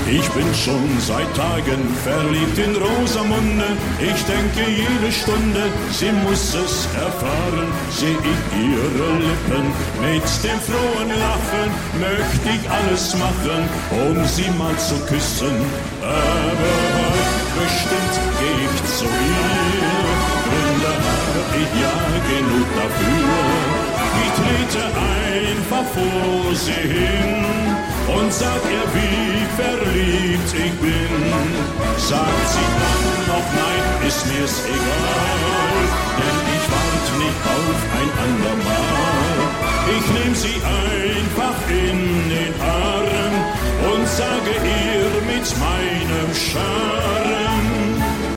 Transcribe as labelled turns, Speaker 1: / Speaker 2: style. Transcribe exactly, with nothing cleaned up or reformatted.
Speaker 1: Ich bin schon seit Tagen verliebt in Rosamunde. Ich denke jede Stunde, sie muss es erfahren. Seh ich ihre Lippen mit dem frohen Lachen, möchte ich alles machen, um sie mal zu küssen. Aber bestimmt geh ich zu ihr, Gründe hab ich ja genug dafür. Ich trete einfach vor sie hin und sag ihr, wie verliebt ich bin. Sagt sie dann noch nein, ist mir's egal, denn ich wart nicht auf ein andermal. Ich nehm sie einfach in den Arm und sage ihr mit meinem Charme: